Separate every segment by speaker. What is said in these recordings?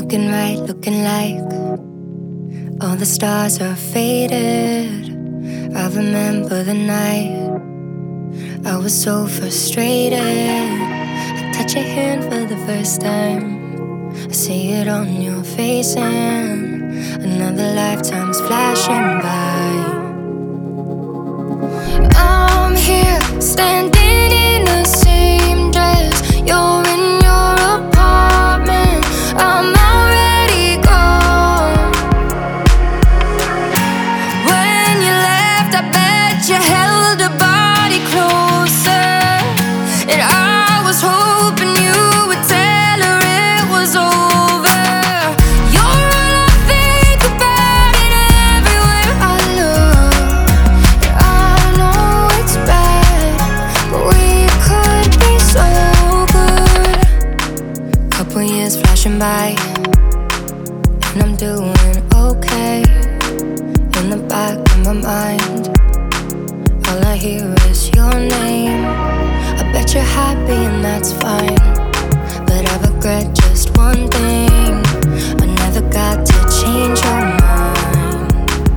Speaker 1: looking right, looking like all the stars are faded. I remember the night I was so frustrated. I touch your hand for the first time. I see it on your face and another lifetime's flashing by. I'm here standing in the same dress. You're in your apartment, I'm already gone. When you left, I bet you held a body closer, and I was hoping you would tell her it was over. You're all I think about, and everywhere I look. I know it's bad, but we could be so good. Couple years flashing by, and I'm doing okay. In the back of my mind, all I hear is your name. I bet you're happy and that's fine, but I regret just one thing: I never got to change your mind.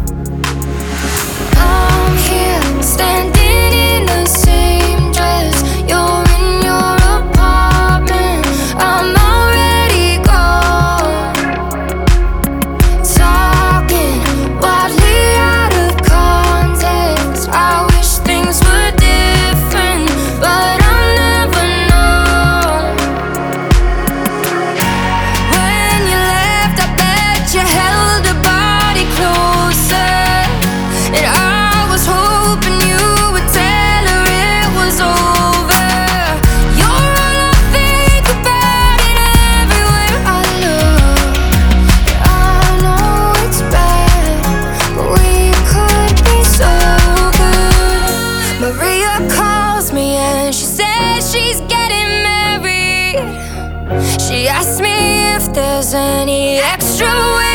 Speaker 1: I'm here standing in the same dress. You're in your apartment, I'm already gone. Talking wildly out of context. I wish things were different, but I'll never know. When you left, I bet you held a body closer, and I was hoping you would tell her it was over. You're all I think about, and everywhere I look. I know it's bad, but we could be so good. Maria calls me and she says she's getting married. She asked me if there's any extra